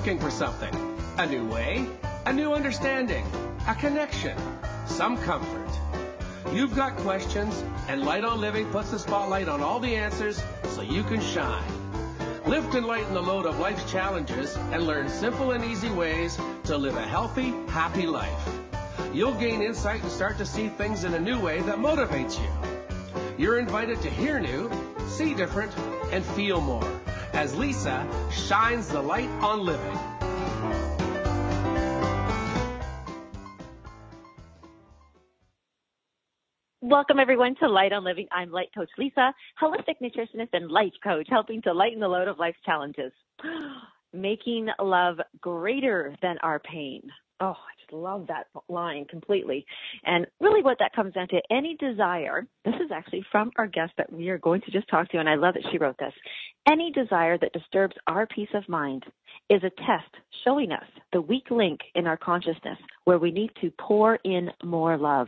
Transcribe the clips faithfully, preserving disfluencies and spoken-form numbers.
looking for something. A new way, a new understanding, a connection, some comfort. You've got questions, and Light on Living puts the spotlight on all the answers so you can shine. Lift and lighten the load of life's challenges and learn simple and easy ways to live a healthy, happy life. You'll gain insight and start to see things in a new way that motivates you. You're invited to hear new, see different, and feel more as Lisa shines the light on living. Welcome, everyone, to Light on Living. I'm Light Coach Lisa, holistic nutritionist and life coach, helping to lighten the load of life's challenges. Making love greater than our pain. Oh, I just love that line completely. And really what that comes down to, any desire, this is actually from our guest that we are going to just talk to, and I love that she wrote this. Any desire that disturbs our peace of mind is a test showing us the weak link in our consciousness where we need to pour in more love.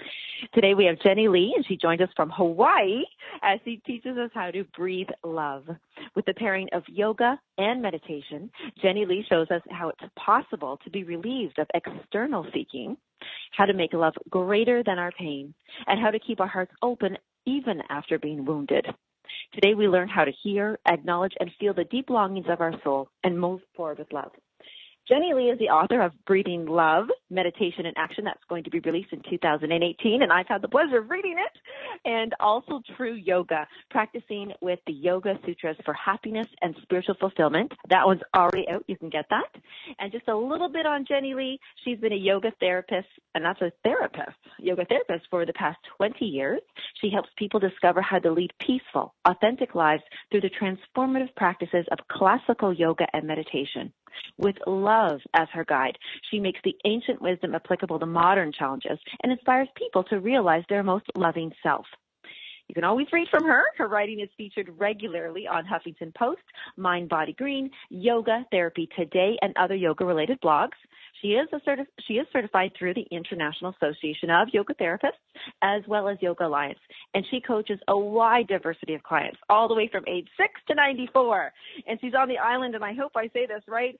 Today we have Jenny Lee, and she joined us from Hawaii as she teaches us how to breathe love. With the pairing of yoga and meditation, Jenny Lee shows us how it's possible to be relieved of external seeking, how to make love greater than our pain, and how to keep our hearts open even after being wounded. Today we learn how to hear, acknowledge, and feel the deep longings of our soul and move forward with love. Jenny Lee is the author of Breathing Love, Meditation in Action. That's going to be released in two thousand eighteen, and I've had the pleasure of reading it. And also True Yoga, Practicing with the Yoga Sutras for Happiness and Spiritual Fulfillment. That one's already out. You can get that. And just a little bit on Jenny Lee. She's been a yoga therapist, and that's a therapist, yoga therapist for the past twenty years. She helps people discover how to lead peaceful, authentic lives through the transformative practices of classical yoga and meditation. With love as her guide, she makes the ancient wisdom applicable to modern challenges and inspires people to realize their most loving self. You can always read from her. Her writing is featured regularly on Huffington Post, Mind Body Green, Yoga Therapy Today, and other yoga-related blogs. She is a certi- she is certified through the International Association of Yoga Therapists as well as Yoga Alliance, and she coaches a wide diversity of clients, all the way from age six to ninety-four. And she's on the island, and I hope I say this right,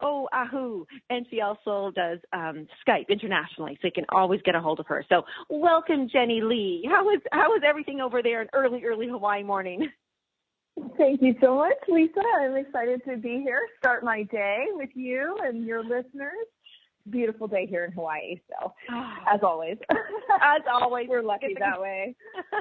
Oahu, and she also does um, Skype internationally, so you can always get a hold of her. So welcome, Jenny Lee. How is how is everything over there in early, early Hawaii morning? Thank you so much, Lisa. I'm excited to be here, start my day with you and your listeners. Beautiful day here in Hawaii, so as always. As always. We're lucky that way.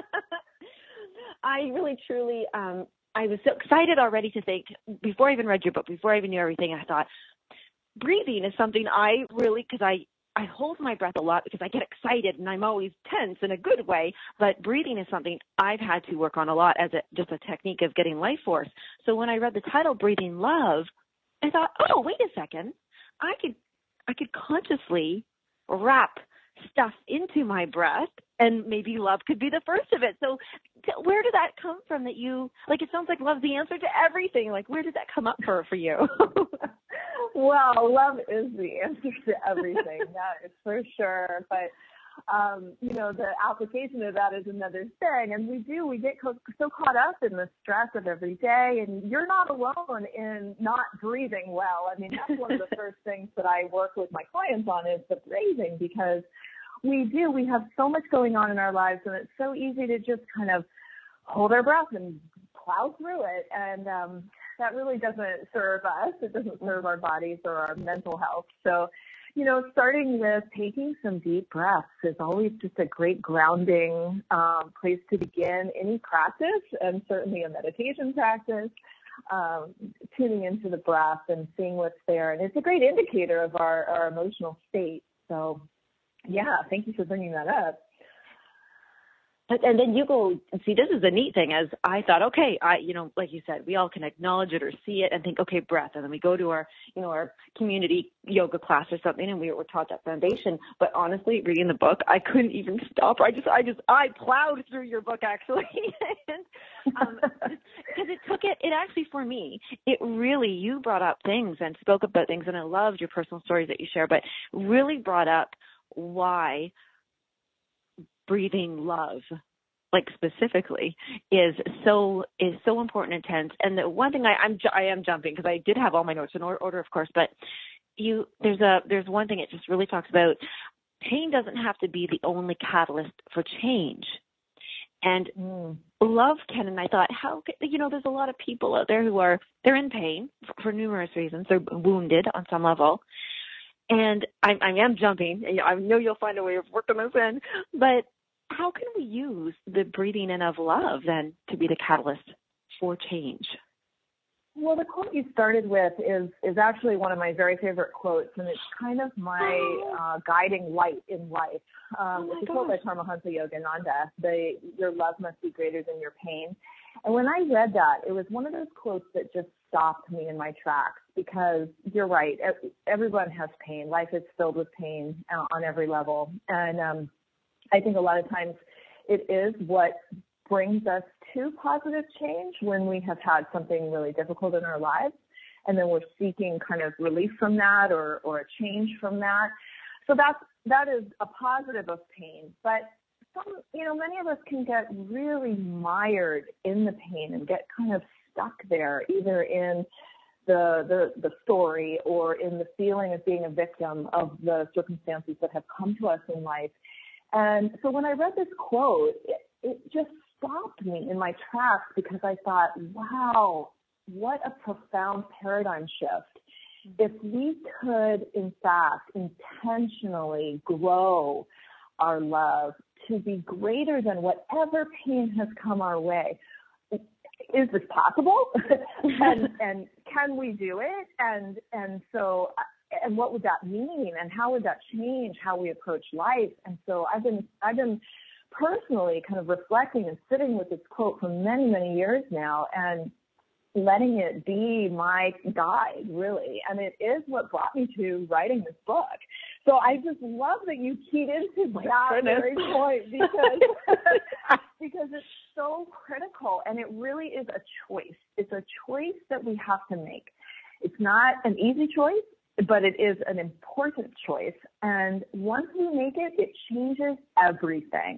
I really, truly, um, I was so excited already to think, before I even read your book, before I even knew everything, I thought, breathing is something I really, because I, I hold my breath a lot because I get excited and I'm always tense in a good way, but breathing is something I've had to work on a lot as a, just a technique of getting life force. So when I read the title, Breathing Love, I thought, oh, wait a second, I could I could consciously wrap stuff into my breath, and maybe love could be the first of it. So t- where did that come from that you, like, it sounds like love's the answer to everything. Like, where did that come up for, for you? Well, love is the answer to everything. That is for sure. But, um, you know, the application of that is another thing. And we do, we get co- so caught up in the stress of every day, and you're not alone in not breathing well. I mean, that's one of the first things that I work with my clients on is the breathing, because we do, we have so much going on in our lives, and it's so easy to just kind of hold our breath and plow through it. And um, that really doesn't serve us. It doesn't serve our bodies or our mental health. So, you know, starting with taking some deep breaths is always just a great grounding um, place to begin any practice, and certainly a meditation practice, um, tuning into the breath and seeing what's there. And it's a great indicator of our, our emotional state. So, yeah, thank you for bringing that up. And then you go, see, this is the neat thing, as I thought, okay, I, you know, like you said, we all can acknowledge it or see it and think, okay, breath. And then we go to our, you know, our community yoga class or something, and we were taught that foundation. But honestly, reading the book, I couldn't even stop. I just, I just, I plowed through your book, actually. and, um, because it took it, it actually, for me, it really, you brought up things and spoke about things, and I loved your personal stories that you share, but really brought up why breathing love, like specifically, is so is so important and intense. And the one thing I, I'm I am jumping because I did have all my notes in order, of course, but you there's a there's one thing it just really talks about. Pain doesn't have to be the only catalyst for change. And mm. love can, and I thought, how, you know, there's a lot of people out there who are, they're in pain for, for numerous reasons. They're wounded on some level. And I, I am jumping. I know you'll find a way of working this in. But how can we use the breathing in of love then to be the catalyst for change? Well, the quote you started with is, is actually one of my very favorite quotes, and it's kind of my uh, guiding light in life. Um, oh it's a gosh. quote by Paramahansa Yogananda, the, your love must be greater than your pain. And when I read that, it was one of those quotes that just stopped me in my tracks, because you're right, everyone has pain. Life is filled with pain uh, on every level. And um, I think a lot of times it is what brings us to positive change when we have had something really difficult in our lives, and then we're seeking kind of relief from that or, or a change from that. So that's, that is a positive of pain. But some, you know, many of us can get really mired in the pain and get kind of stuck there, either in the, the, the story or in the feeling of being a victim of the circumstances that have come to us in life. And so when I read this quote, it, it just stopped me in my tracks, because I thought, wow, what a profound paradigm shift. If we could, in fact, intentionally grow our love to be greater than whatever pain has come our way, is this possible? and, and can we do it? And, and so, and what would that mean? And how would that change how we approach life? And so I've been, I've been, personally kind of reflecting and sitting with this quote for many, many years now, and letting it be my guide, really. And it is what brought me to writing this book. So I just love that you keyed into my that goodness. very point, because, because it's so critical, and it really is a choice. It's a choice that we have to make. It's not an easy choice, but it is an important choice. And once we make it, it changes everything.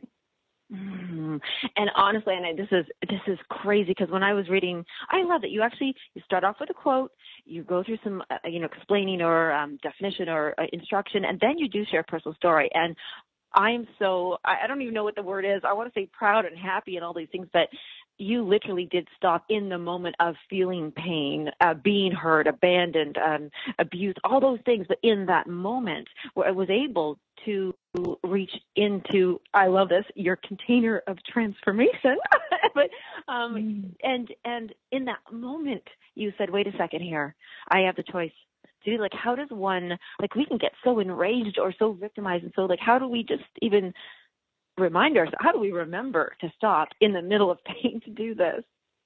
Mm. And honestly, and I, this is this is crazy, because when I was reading, I love that you actually you start off with a quote, you go through some uh, you know explaining or um, definition or uh, instruction, and then you do share a personal story. And I'm so I, I don't even know what the word is. I want to say proud and happy and all these things, but you literally did stop in the moment of feeling pain, uh, being hurt, abandoned, um, abused, all those things. But in that moment, where I was able to reach into, I love this, your container of transformation. but um, mm. and and in that moment, you said, "Wait a second here. I have the choice." To like, how does one, like, we can get so enraged or so victimized, and so like, how do we just even remind ourselves, how do we remember to stop in the middle of pain to do this?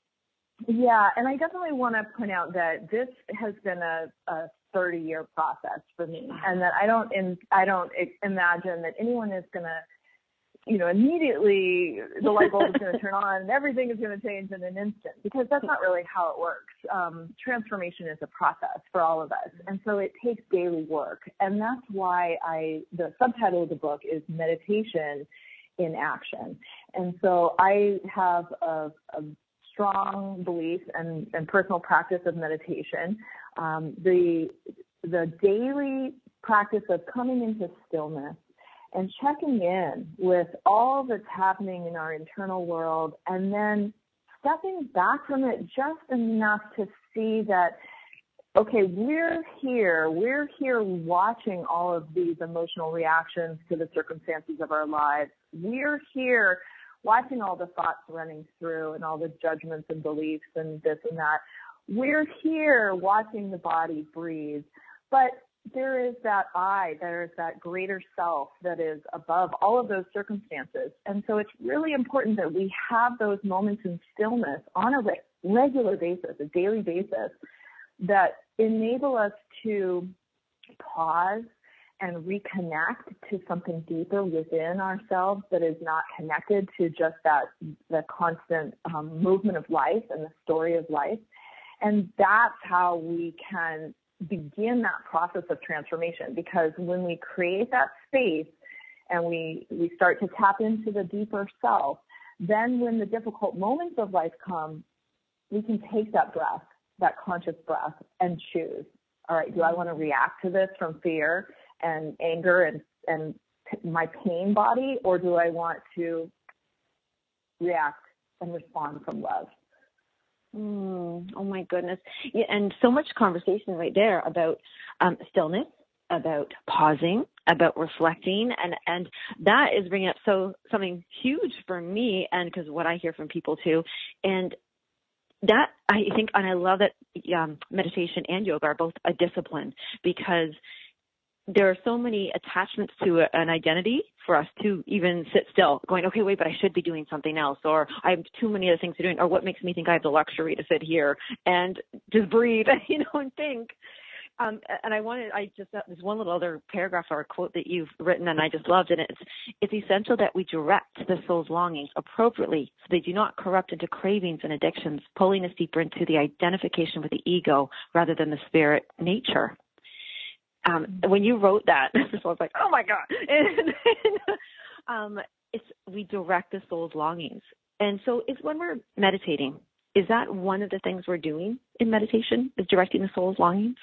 Yeah, and I definitely want to point out that this has been a, a thirty-year process for me, and that I don't, in, I don't imagine that anyone is going to, you know, immediately the light bulb is going to turn on and everything is going to change in an instant, because that's not really how it works. Um, transformation is a process for all of us, and so it takes daily work, and that's why I, the subtitle of the book is Meditation in Action. And so I have a, a strong belief and, and personal practice of meditation. Um, the the daily practice of coming into stillness and checking in with all that's happening in our internal world, and then stepping back from it just enough to see that, okay, we're here, we're here watching all of these emotional reactions to the circumstances of our lives. We're here watching all the thoughts running through and all the judgments and beliefs and this and that. We're here watching the body breathe. But there is that I, there is that greater self that is above all of those circumstances. And so it's really important that we have those moments in stillness on a re- regular basis, a daily basis, that enable us to pause and reconnect to something deeper within ourselves that is not connected to just that the constant um, movement of life and the story of life. And that's how we can begin that process of transformation, because when we create that space and we, we start to tap into the deeper self, then when the difficult moments of life come, we can take that breath, that conscious breath, and choose. All right, do I want to react to this from fear and anger and, and my pain body, or do I want to react and respond from love? Mm, oh my goodness. Yeah, and so much conversation right there about um, stillness, about pausing, about reflecting, and, and that is bringing up so something huge for me, and because what I hear from people too, and that I think, and I love that um, meditation and yoga are both a discipline, because there are so many attachments to a, an identity for us to even sit still, going, okay, wait, but I should be doing something else, or I have too many other things to do, or what makes me think I have the luxury to sit here and just breathe, you know, and think. Um, and I wanted, I just, there's one little other paragraph or a quote that you've written, and I just loved it. It's, it's essential that we direct the soul's longings appropriately so they do not corrupt into cravings and addictions, pulling us deeper into the identification with the ego rather than the spirit nature. Um, when you wrote that, I was like, oh my God. And, and, um, it's, we direct the soul's longings. And so it's when we're meditating, is that one of the things we're doing in meditation, is directing the soul's longings?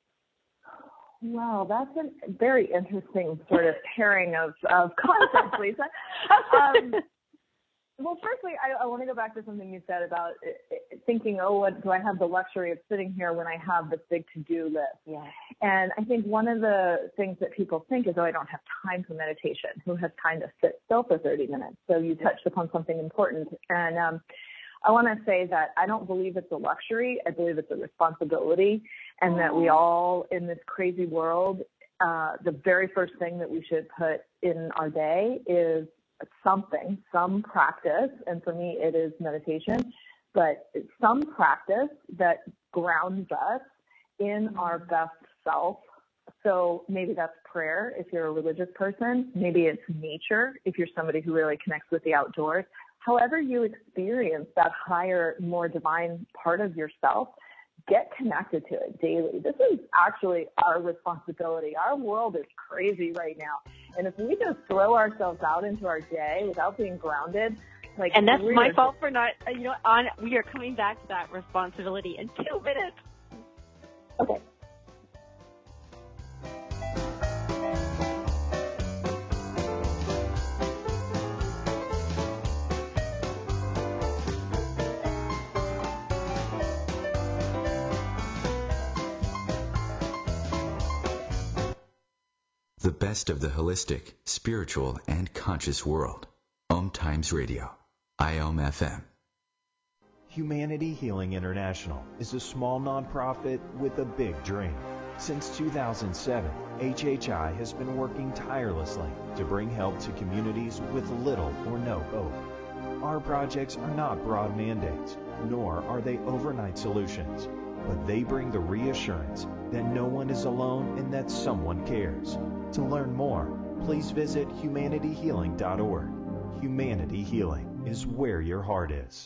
Wow, that's a very interesting sort of pairing of, of concepts, Lisa. Um, well, firstly, I, I want to go back to something you said about thinking, oh, what, do I have the luxury of sitting here when I have this big to-do list? Yeah. And I think one of the things that people think is, oh, I don't have time for meditation. Who has time to sit still for thirty minutes? So you touched upon something important. And um, I want to say that I don't believe it's a luxury. I believe it's a responsibility, and that we all in this crazy world, uh, the very first thing that we should put in our day is something, some practice. And for me, it is meditation, but some practice that grounds us in our best self. So maybe that's prayer if you're a religious person. Maybe it's nature if you're somebody who really connects with the outdoors. However you experience that higher, more divine part of yourself, get connected to it daily. This is actually our responsibility. Our world is crazy right now. And if we just throw ourselves out into our day without being grounded, like, and that's my fault for not, you know, on, we are coming back to that responsibility in two minutes. Okay. The best of the holistic, spiritual, and conscious world. Om Times Radio. I O M F M. Humanity Healing International is a small nonprofit with a big dream. Since two thousand seven, H H I has been working tirelessly to bring help to communities with little or no hope. Our projects are not broad mandates, nor are they overnight solutions, but they bring the reassurance that no one is alone and that someone cares. To learn more, please visit humanity healing dot org. Humanity Healing is where your heart is.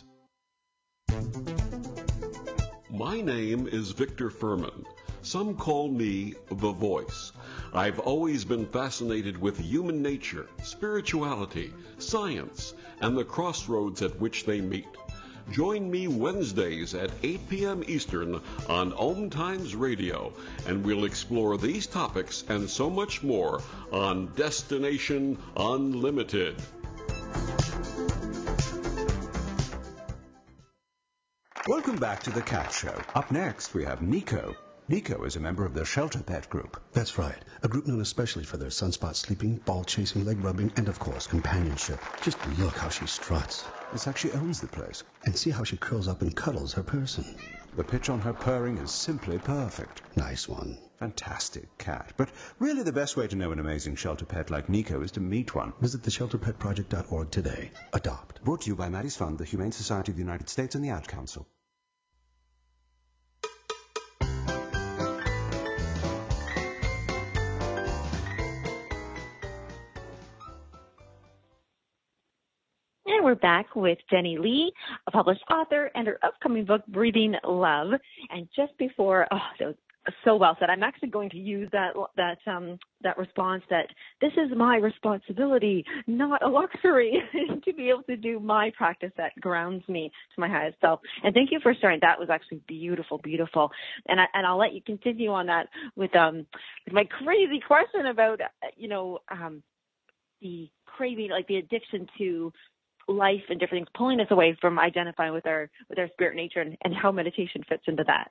My name is Victor Furman. Some call me The Voice. I've always been fascinated with human nature, spirituality, science, and the crossroads at which they meet. Join me Wednesdays at eight p.m. Eastern on Om Times Radio, and we'll explore these topics and so much more on Destination Unlimited. Welcome back to The Cat Show. Up next, we have Nico. Nico is a member of the Shelter Pet Group. That's right. A group known especially for their sunspot sleeping, ball chasing, leg rubbing, and of course, companionship. Just look how she struts. It's like she owns the place. And see how she curls up and cuddles her person. The pitch on her purring is simply perfect. Nice one. Fantastic cat. But really the best way to know an amazing shelter pet like Nico is to meet one. Visit the shelter pet project dot org today. Adopt. Brought to you by Maddie's Fund, the Humane Society of the United States, and the Ad Council. And we're back with Jenny Lee, a published author, and her upcoming book, Breathing Love. And just before, oh, those so well said. I'm actually going to use that that um, that response that this is my responsibility, not a luxury, to be able to do my practice that grounds me to my highest self. And thank you for sharing. That was actually beautiful, beautiful. And I, and I'll let you continue on that with um with my crazy question about you know um, the craving, like the addiction to life and different things, pulling us away from identifying with our with our spirit nature, and, and how meditation fits into that.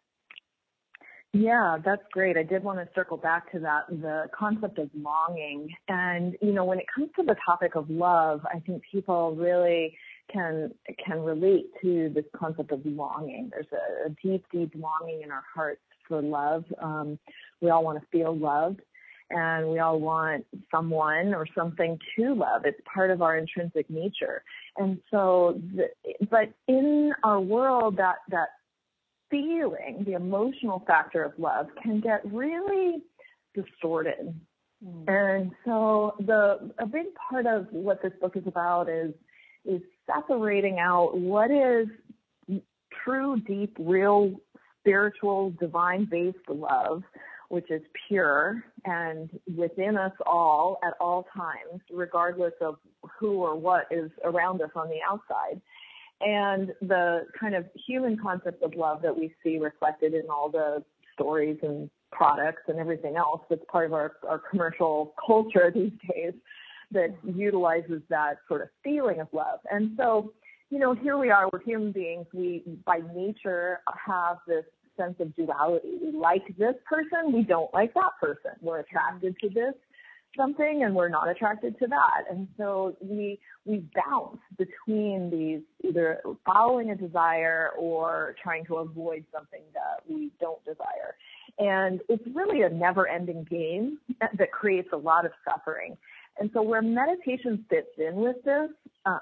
Yeah, that's great. I did want to circle back to that, the concept of longing. And, you know, when it comes to the topic of love, I think people really can can relate to this concept of longing. There's a, a deep, deep longing in our hearts for love. Um, we all want to feel loved, and we all want someone or something to love. It's part of our intrinsic nature. And so, the, but in our world, that that feeling, the emotional factor of love, can get really distorted. Mm. And so the a big part of what this book is about is is separating out what is true, deep, real, spiritual, divine-based love, which is pure and within us all at all times, regardless of who or what is around us on the outside. And the kind of human concept of love that we see reflected in all the stories and products and everything else that's part of our, our commercial culture these days that utilizes that sort of feeling of love. And so, you know, here we are, we're human beings. We, by nature, have this sense of duality. We like this person, we don't like that person. We're attracted to this something and we're not attracted to that. And so we we bounce between these, either following a desire or trying to avoid something that we don't desire. And it's really a never-ending game that creates a lot of suffering. And so where meditation fits in with this uh,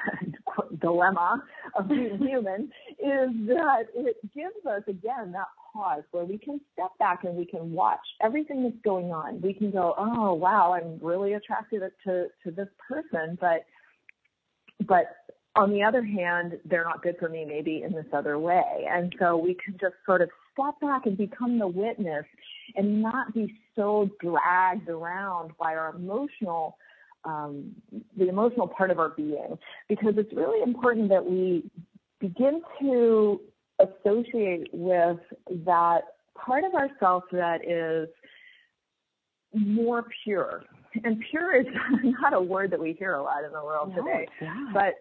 dilemma of being human is that it gives us, again, that pause where we can step back and we can watch everything that's going on. We can go, oh, wow, I'm really attracted to, to this person, but but on the other hand, they're not good for me maybe in this other way. And so we can just sort of step back and become the witness and not be so dragged around by our emotional, um, the emotional part of our being, because it's really important that we begin to associate with that part of ourselves that is more pure. And pure is not a word that we hear a lot in the world no, today, but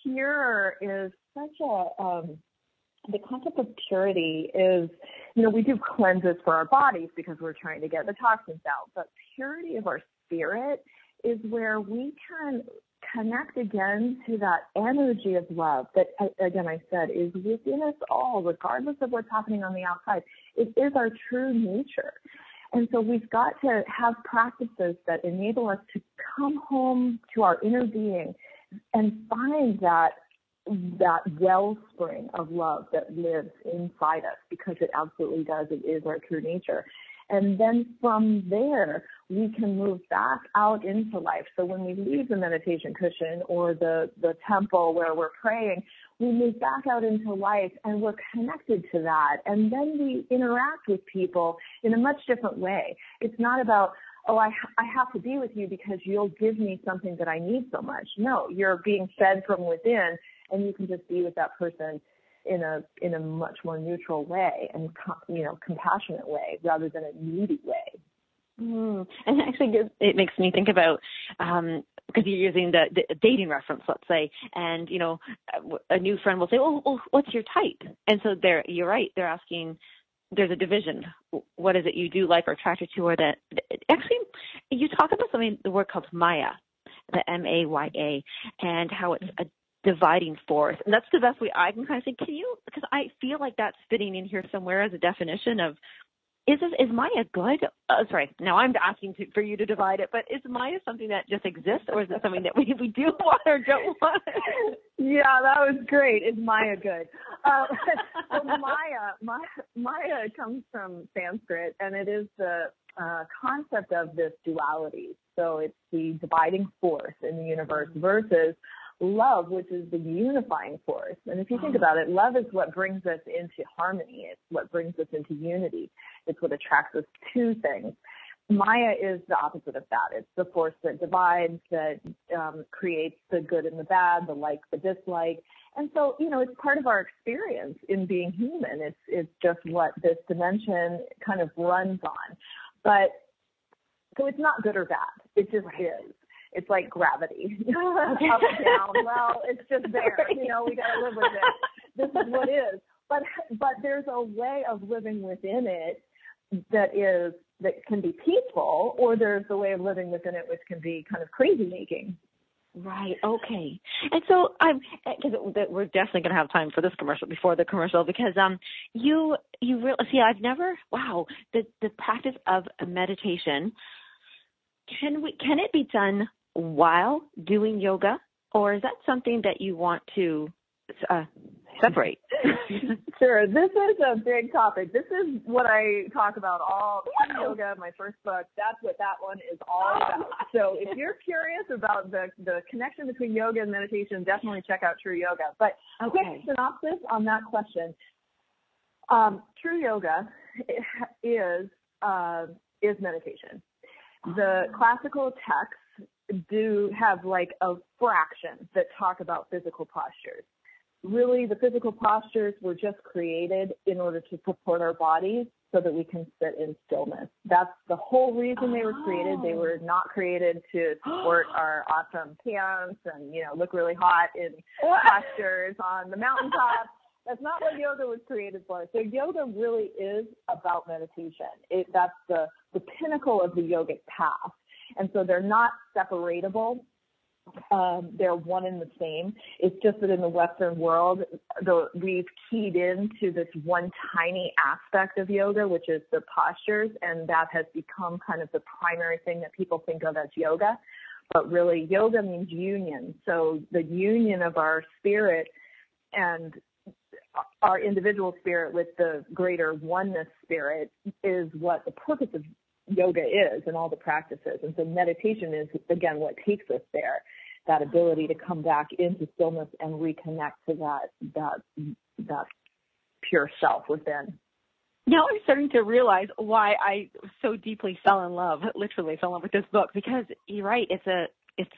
pure is such a, um, the concept of purity is, you know, we do cleanses for our bodies because we're trying to get the toxins out, but purity of our spirit is where we can connect again to that energy of love that, again, I said, is within us all, regardless of what's happening on the outside. It is our true nature. And so we've got to have practices that enable us to come home to our inner being and find that that wellspring of love that lives inside us, because it absolutely does. It is our true nature. And then from there, we can move back out into life. So when we leave the meditation cushion or the, the temple where we're praying, we move back out into life and we're connected to that. And then we interact with people in a much different way. It's not about, oh, I, I have to be with you because you'll give me something that I need so much. No, you're being fed from within, and you can just be with that person in a in a much more neutral way and, you know, compassionate way rather than a needy way. Mm. And actually, it makes me think about, um, because you're using the, the dating reference, let's say, and, you know, a new friend will say, oh, well, what's your type? And so they're, you're right, they're asking, there's a division. What is it you do like or attracted to? Or that, actually, you talk about something, the word called Maya, the M A Y A, and how it's a dividing force. And that's the best way I can kind of say, can you, because I feel like that's fitting in here somewhere as a definition of, is this, is Maya good? Uh, sorry, now I'm asking to, for you to divide it, but is Maya something that just exists, or is it something that we, we do want or don't want? Yeah, that was great. Is Maya good? Uh, so Maya, Maya, Maya comes from Sanskrit, and it is the uh, concept of this duality. So it's the dividing force in the universe versus love, which is the unifying force. And if you think about it, love is what brings us into harmony. It's what brings us into unity. It's what attracts us to things. Maya is the opposite of that. It's the force that divides, that um, creates the good and the bad, the like, the dislike. And so, you know, it's part of our experience in being human. It's it's just what this dimension kind of runs on. But so it's not good or bad. It just right. is. It's like gravity, up and down. Well, it's just there. You know, we got to live with it. This is what is. But but there's a way of living within it that is that can be peaceful, or there's a way of living within it which can be kind of crazy making. Right. Okay. And so I'm because we're definitely going to have time for this commercial before the commercial because um you you really see I've never wow the the practice of meditation can we can it be done while doing yoga, or is that something that you want to uh, separate? Sure. This is a big topic. This is what I talk about all True Yoga, my first book. That's what that one is all about. So if you're curious about the, the connection between yoga and meditation, definitely check out True Yoga. But okay. Quick synopsis on that question. Um, True Yoga is uh, is meditation. The classical texts do have like a fraction that talk about physical postures. Really, the physical postures were just created in order to support our bodies so that we can sit in stillness. That's the whole reason they were created. They were not created to support our awesome pants and, you know, look really hot in postures on the mountaintop. That's not what yoga was created for. So yoga really is about meditation. It, that's the, the pinnacle of the yogic path. And so they're not separatable. Um, they're one and the same. It's just that in the Western world, the, we've keyed into this one tiny aspect of yoga, which is the postures, and that has become kind of the primary thing that people think of as yoga. But really, yoga means union. So the union of our spirit and our individual spirit with the greater oneness spirit is what the purpose of yoga is and all the practices. And so meditation is, again, what takes us there, that ability to come back into stillness and reconnect to that, that, that pure self within. Now I'm starting to realize why I so deeply fell in love, literally fell in love with this book, because you're right. It's a, it's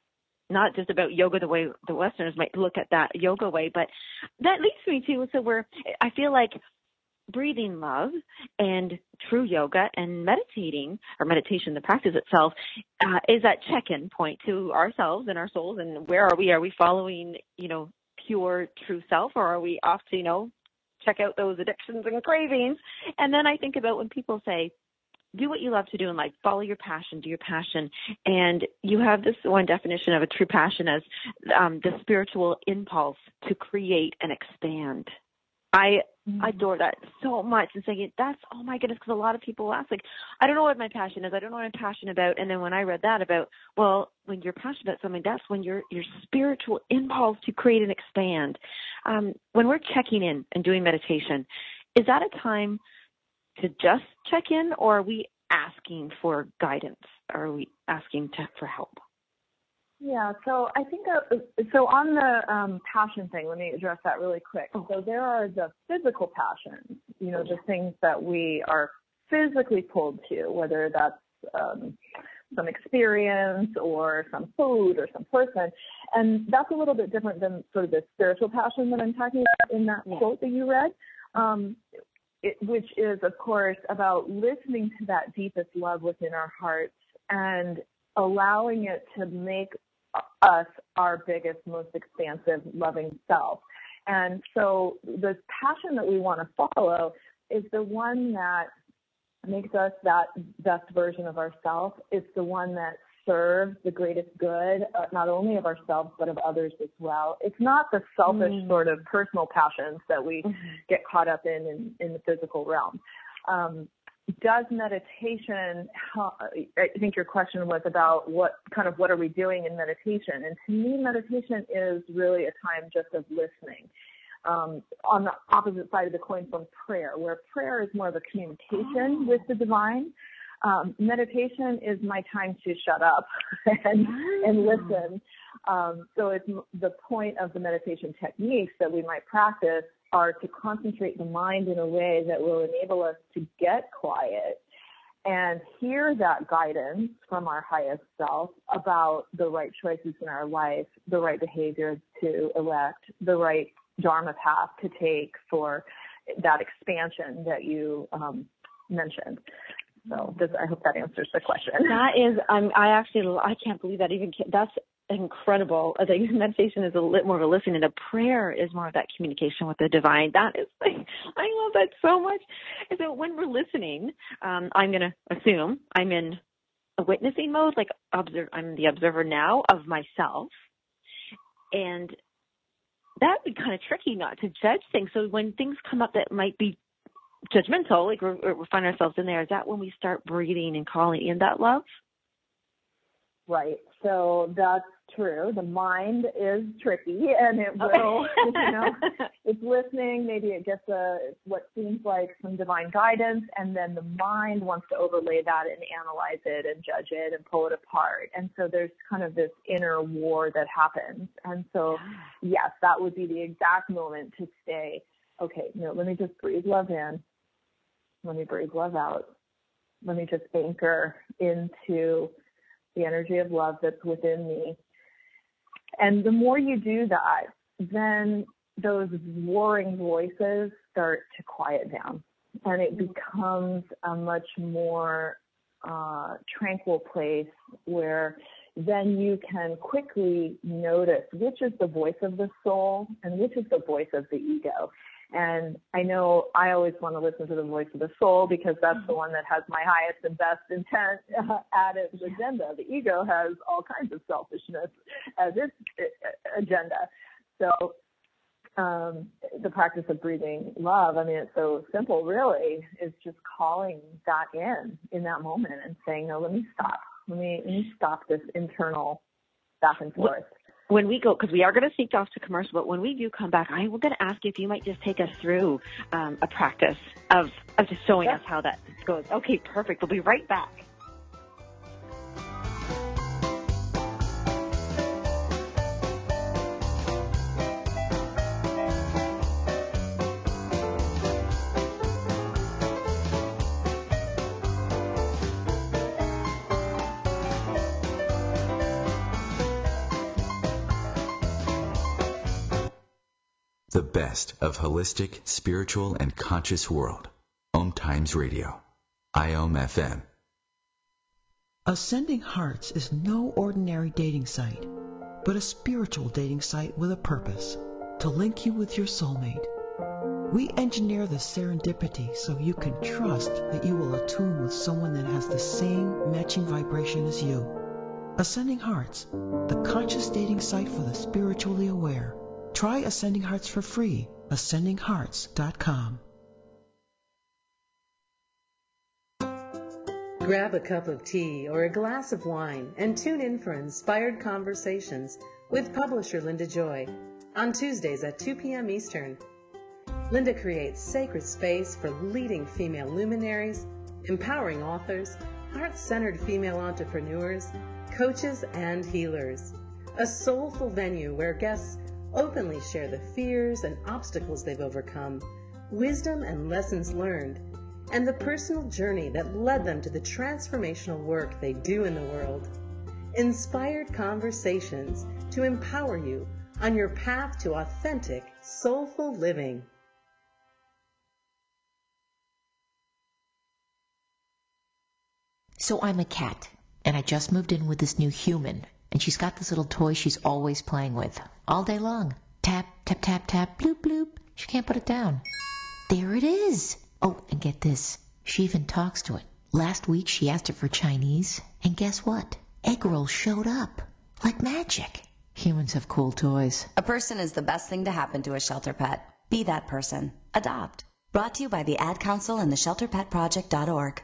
not just about yoga the way the Westerners might look at that yoga way, but that leads me to, so we're, I feel like breathing love and true yoga and meditating, or meditation, the practice itself, uh, is that check-in point to ourselves and our souls. And where are we? Are we following, you know, pure true self, or are we off to, you know, check out those addictions and cravings? And then I think about when people say, do what you love to do in life, follow your passion, do your passion. And you have this one definition of a true passion as um, the spiritual impulse to create and expand. I adore that so much, and saying that's, oh my goodness, because a lot of people ask, like, I don't know what my passion is. I don't know what I'm passionate about. And then when I read that about, well, when you're passionate about something, that's when your your spiritual impulse to create and expand. Um, when we're checking in and doing meditation, is that a time to just check in, or are we asking for guidance? Or are we asking to, for help? Yeah, so I think, uh, so on the um, passion thing, let me address that really quick. So there are the physical passions, you know, the things that we are physically pulled to, whether that's um, some experience or some food or some person. And that's a little bit different than sort of the spiritual passion that I'm talking about in that yeah. quote that you read, um, it, which is, of course, about listening to that deepest love within our hearts and allowing it to make us our biggest, most expansive, loving self. And so the passion that we want to follow is the one that makes us that best version of ourselves. It's the one that serves the greatest good, uh, not only of ourselves, but of others as well. It's not the selfish mm. sort of personal passions that we mm-hmm. get caught up in, in in the physical realm. Um, Does meditation, I think your question was about what kind of what are we doing in meditation? And to me, meditation is really a time just of listening. Um, on the opposite side of the coin from prayer, where prayer is more of a communication with the divine. Um, meditation is my time to shut up and, and listen. Um, so it's the point of the meditation techniques that we might practice are to concentrate the mind in a way that will enable us to get quiet and hear that guidance from our highest self about the right choices in our life, the right behaviors to elect, the right Dharma path to take for that expansion that you um, mentioned. So does, I hope that answers the question. That is, um, I actually, I can't believe that even, that's incredible. I think meditation is a little more of a listening, and a prayer is more of that communication with the divine. That is, like, I love that so much. And so when we're listening, um, I'm going to assume I'm in a witnessing mode, like observe, I'm the observer now of myself. And that would be kind of tricky not to judge things. So when things come up that might be judgmental, like we're, we find ourselves in there, is that when we start breathing and calling in that love? Right. So that's true. The mind is tricky, and it will, you know, it's listening. Maybe it gets a, what seems like some divine guidance, and then the mind wants to overlay that and analyze it and judge it and pull it apart. And so there's kind of this inner war that happens. And so, yes, that would be the exact moment to say, okay, no, let me just breathe love in. Let me breathe love out. Let me just anchor into the energy of love that's within me. And the more you do that, then those warring voices start to quiet down, and it becomes a much more uh, tranquil place where then you can quickly notice which is the voice of the soul and which is the voice of the ego. And I know I always want to listen to the voice of the soul because that's the one that has my highest and best intent uh, at its agenda. The ego has all kinds of selfishness as its agenda. So um, the practice of breathing love, I mean, it's so simple, really, is just calling that in, in that moment and saying, no, let me stop. Let me, let me stop this internal back and forth. When we go, because we are going to sneak off to commercial, but when we do come back, I'm going to ask you if you might just take us through um, a practice of, of just showing yeah. us how that goes. Okay, perfect. We'll be right back. The best of holistic, spiritual, and conscious world. Om Times Radio. I O M F M. Ascending Hearts is no ordinary dating site, but a spiritual dating site with a purpose, to link you with your soulmate. We engineer the serendipity so you can trust that you will attune with someone that has the same matching vibration as you. Ascending Hearts, the conscious dating site for the spiritually aware. Try Ascending Hearts for free. ascending hearts dot com. Grab a cup of tea or a glass of wine and tune in for Inspired Conversations with publisher Linda Joy on Tuesdays at two p.m. Eastern. Linda creates sacred space for leading female luminaries, empowering authors, heart-centered female entrepreneurs, coaches, and healers. A soulful venue where guests openly share the fears and obstacles they've overcome, wisdom and lessons learned, and the personal journey that led them to the transformational work they do in the world. Inspired Conversations to empower you on your path to authentic, soulful living. So I'm a cat, and I just moved in with this new human. And she's got this little toy she's always playing with, all day long. Tap, tap, tap, tap, bloop, bloop. She can't put it down. There it is. Oh, and get this. She even talks to it. Last week she asked it for Chinese, and guess what? Egg rolls showed up. Like magic. Humans have cool toys. A person is the best thing to happen to a shelter pet. Be that person. Adopt. Brought to you by the Ad Council and the shelter pet project dot org.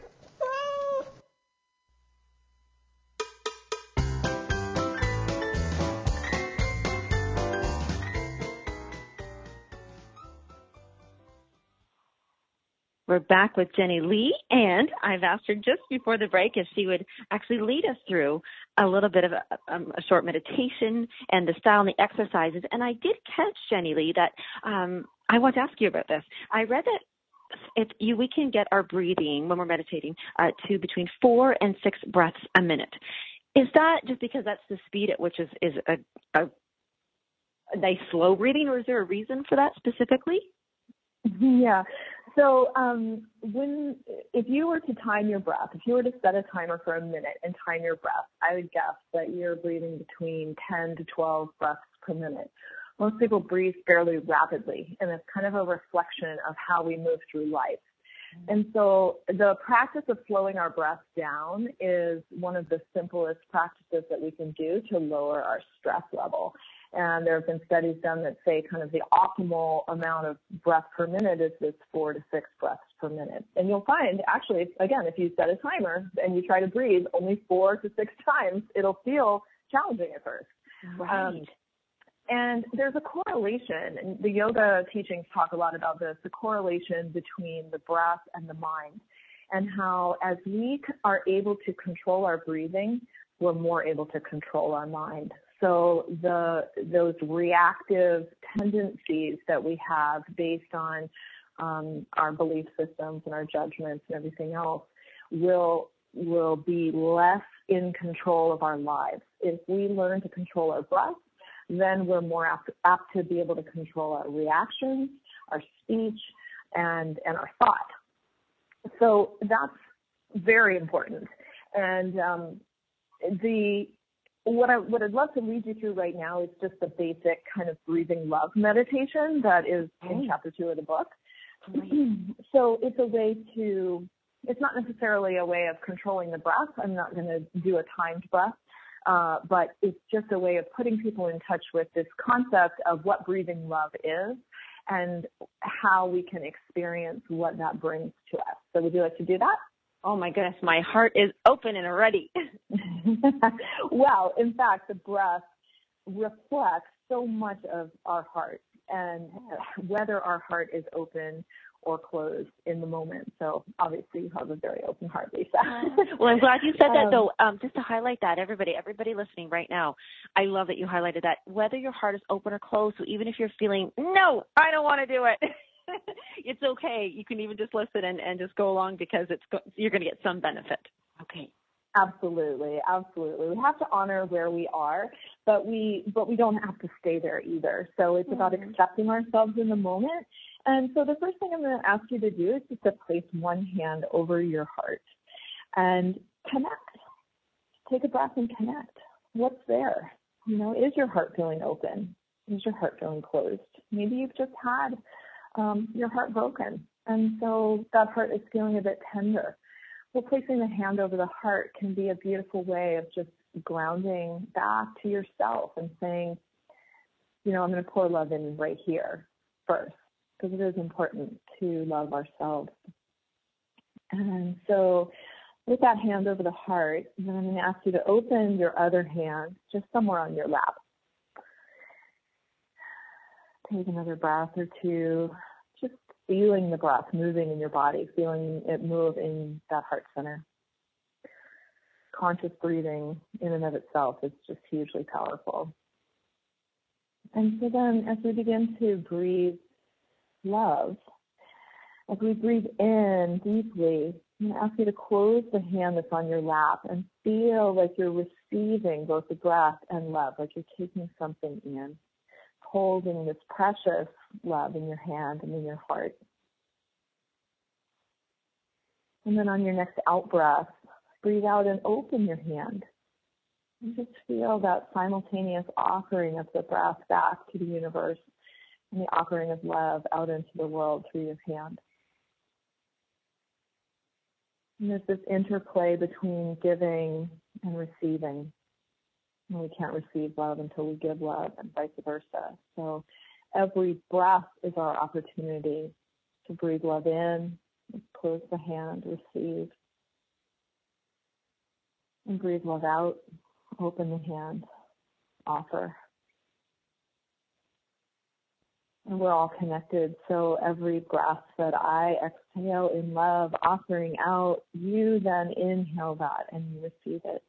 We're back with Jenny Lee, and I've asked her just before the break if she would actually lead us through a little bit of a, um, a short meditation and the style and the exercises. And I did catch, Jenny Lee, that um, I want to ask you about this. I read that if you, we can get our breathing when we're meditating uh, to between four and six breaths a minute. Is that just because that's the speed at which is, is a, a, a nice slow breathing, or is there a reason for that specifically? Yeah. So um, when if you were to time your breath, if you were to set a timer for a minute and time your breath, I would guess that you're breathing between ten to twelve breaths per minute. Most people breathe fairly rapidly, and it's kind of a reflection of how we move through life. And so the practice of slowing our breath down is one of the simplest practices that we can do to lower our stress level. And there have been studies done that say kind of the optimal amount of breath per minute is this four to six breaths per minute. And you'll find, actually, again, if you set a timer and you try to breathe only four to six times, it'll feel challenging at first. Right. Um, and there's a correlation, and the yoga teachings talk a lot about this, the correlation between the breath and the mind, and how as we are able to control our breathing, we're more able to control our mind. So the those reactive tendencies that we have based on um, our belief systems and our judgments and everything else will will be less in control of our lives. If we learn to control our breath, then we're more apt, apt to be able to control our reactions, our speech, and and our thought. So that's very important. And um, the What, I, what I'd love to lead you through right now is just the basic kind of breathing love meditation that is in chapter two of the book. So it's a way to, it's not necessarily a way of controlling the breath. I'm not going to do a timed breath, uh, but it's just a way of putting people in touch with this concept of what breathing love is and how we can experience what that brings to us. So would you like to do that? Oh my goodness, my heart is open and ready. Well, in fact, the breath reflects so much of our heart and whether our heart is open or closed in the moment. So obviously you have a very open heart, Lisa. Well, I'm glad you said that, um, though. Um, just to highlight that, everybody, everybody listening right now, I love that you highlighted that. Whether your heart is open or closed, so even if you're feeling, no, I don't want to do it, it's okay. You can even just listen and, and just go along because it's go- you're going to get some benefit. Okay. Absolutely, absolutely. We have to honor where we are, but we but we don't have to stay there either. So it's mm-hmm. about accepting ourselves in the moment. And so the first thing I'm going to ask you to do is just to place one hand over your heart and connect. Take a breath and connect. What's there? You know, is your heart feeling open? Is your heart feeling closed? Maybe you've just had um, your heart broken, and so that heart is feeling a bit tender. Well, placing the hand over the heart can be a beautiful way of just grounding back to yourself and saying, you know, I'm going to pour love in right here first, because it is important to love ourselves. And so with that hand over the heart, then I'm going to ask you to open your other hand just somewhere on your lap. Take another breath or two, just feeling the breath moving in your body, feeling it move in that heart center. Conscious breathing in and of itself is just hugely powerful. And so then as we begin to breathe love, as we breathe in deeply, I'm going to ask you to close the hand that's on your lap and feel like you're receiving both the breath and love, like you're taking something in, holding this precious love in your hand and in your heart. And then on your next out breath, breathe out and open your hand. And just feel that simultaneous offering of the breath back to the universe and the offering of love out into the world through your hand. And there's this interplay between giving and receiving. And we can't receive love until we give love, and vice versa. So every breath is our opportunity to breathe love in, close the hand, receive, and breathe love out, open the hand, offer. And we're all connected. So every breath that I exhale in love, offering out, you then inhale that and you receive it.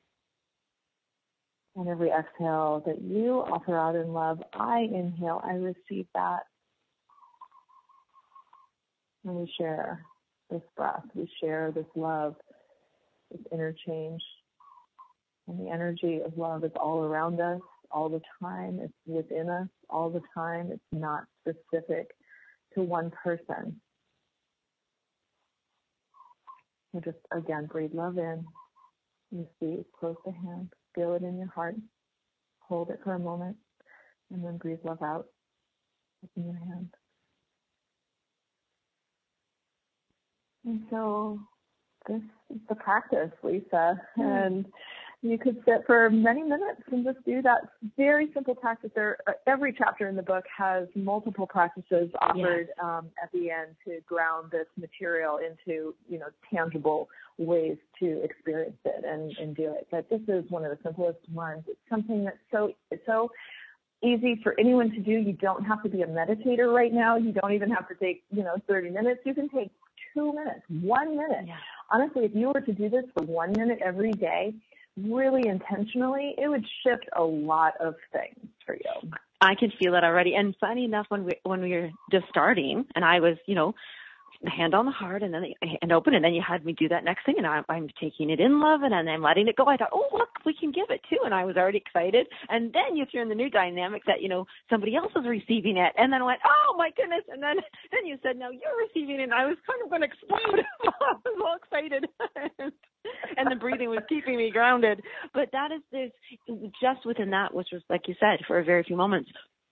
And every exhale that you offer out in love, I inhale, I receive that. And we share this breath, we share this love, this interchange. And the energy of love is all around us all the time. It's within us all the time. It's not specific to one person. You just, again, breathe love in. You see, close the hand, feel it in your heart, hold it for a moment, and then breathe love out. Open your hand. And so this is the practice, Lisa. Mm. And you could sit for many minutes and just do that very simple practice. There, every chapter in the book has multiple practices offered yes. um, at the end to ground this material into, you know, tangible ways to experience it and, and do it. But this is one of the simplest ones. It's something that's so it's so easy for anyone to do. You don't have to be a meditator right now. You don't even have to take, you know, thirty minutes. You can take two minutes, one minute. Yeah. Honestly, if you were to do this for one minute every day, really intentionally, it would shift a lot of things for you. I can feel it already. And funny enough, when we when we were just starting, and I was, you know, hand on the heart and then the hand open, and then you had me do that next thing, and I'm, I'm taking it in love, and then I'm letting it go. I thought, oh, look, we can give it too, and I was already excited. And then you threw in the new dynamic that, you know, somebody else is receiving it, and then I went, oh, my goodness, and then then you said, no, you're receiving it, and I was kind of going to explode. I was all excited. And the breathing was keeping me grounded. But that is this, just within that, which was, like you said, for a very few moments,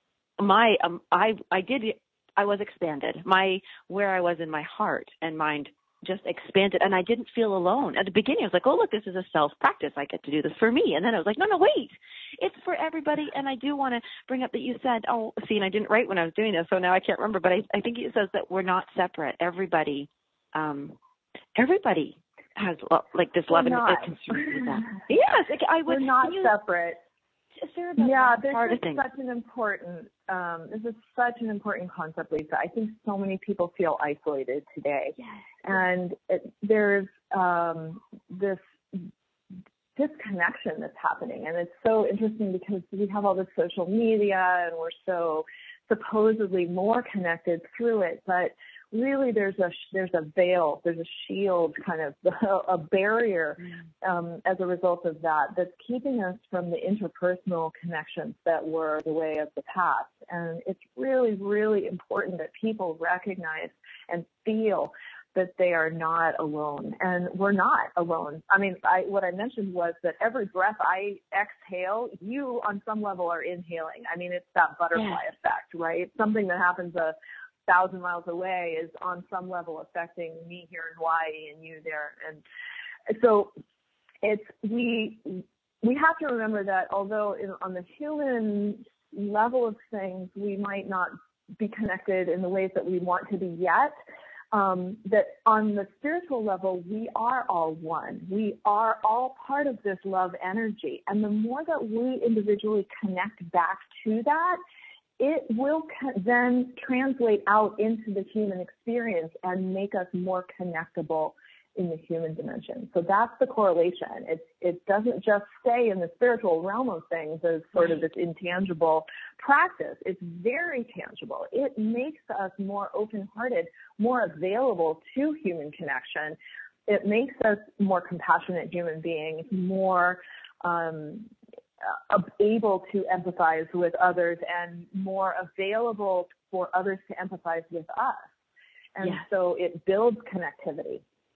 my um, I I did I was expanded. My where I was in my heart and mind just expanded, and I didn't feel alone. At the beginning, I was like, oh, look, this is a self-practice. I get to do this for me. And then I was like, no, no, wait. It's for everybody. And I do want to bring up that you said, oh, see, and I didn't write when I was doing this, so now I can't remember. But I, I think it says that we're not separate. Everybody, um, everybody has like this love and concern with that. Yes, like, I would. We're not you, separate. Yeah, this is such an important. Um, this is such an important concept, Lisa. I think so many people feel isolated today, yes. and it, there's um, this disconnection that's happening, and it's so interesting because we have all this social media, and we're so supposedly more connected through it, but really there's a there's a veil, there's a shield, kind of a barrier um, as a result of that that's keeping us from the interpersonal connections that were the way of the past. And it's really, really important that people recognize and feel that they are not alone, and we're not alone. I mean, I, what I mentioned was that every breath I exhale, you on some level are inhaling. I mean, it's that butterfly yeah. effect, right? Something that happens a thousand miles away is on some level affecting me here in Hawaii and you there. And so it's, we, we have to remember that although in, on the human level of things, we might not be connected in the ways that we want to be yet, um, that on the spiritual level, we are all one. We are all part of this love energy. And the more that we individually connect back to that, it will then translate out into the human experience and make us more connectable in the human dimension. So that's the correlation. It, it doesn't just stay in the spiritual realm of things as sort of this intangible practice. It's very tangible. It makes us more open-hearted, more available to human connection. It makes us more compassionate human beings, more um, uh, able to empathize with others, and more available for others to empathize with us. And yeah. so it builds connectivity.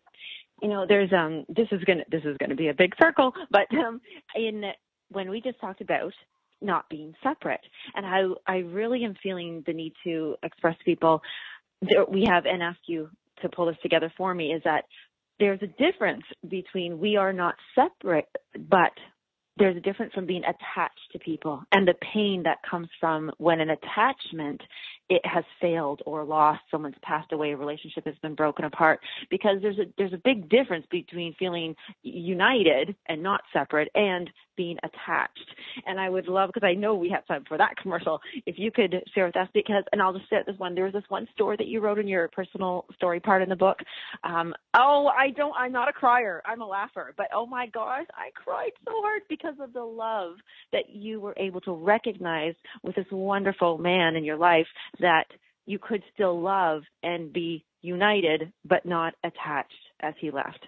You know, there's um this is gonna this is gonna be a big circle, but um in when we just talked about not being separate, and how I really am feeling the need to express to people that we have, and ask you to pull this together for me, is that there's a difference between we are not separate, but there's a difference from being attached to people, and the pain that comes from when an attachment, it has failed or lost, someone's passed away, a relationship has been broken apart, because there's a there's a big difference between feeling united and not separate and being attached. And I would love, because I know we have time for that commercial, if you could share with us, because, and I'll just say this one, there was this one story that you wrote in your personal story part in the book. Um, oh, I don't, I'm not a crier. I'm a laugher. But oh my gosh, I cried so hard because of the love that you were able to recognize with this wonderful man in your life, that you could still love and be united, but not attached as he left.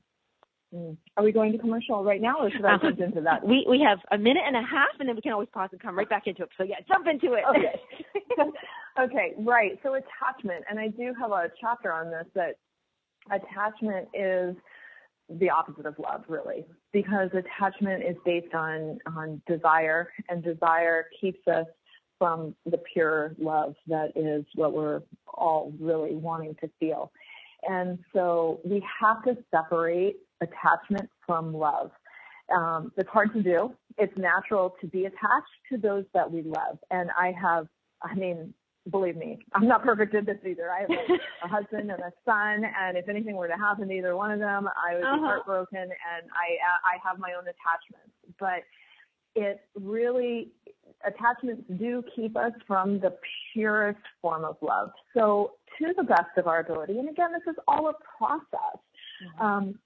Are we going to commercial right now, or should I jump into that? We we have a minute and a half, and then we can always pause and come right back into it. So yeah, jump into it. Okay. Okay, right. So attachment, and I do have a chapter on this, that attachment is the opposite of love, really, because attachment is based on, on desire, and desire keeps us from the pure love that is what we're all really wanting to feel. And so we have to separate attachment from love. Um, it's hard to do. It's natural to be attached to those that we love. And I have, I mean, believe me, I'm not perfect at this either. I have a, a husband and a son, and if anything were to happen to either one of them, I would uh-huh. be heartbroken, and I, I have my own attachments. But it really, attachments do keep us from the purest form of love. So to the best of our ability, and again, this is all a process, mm-hmm. um,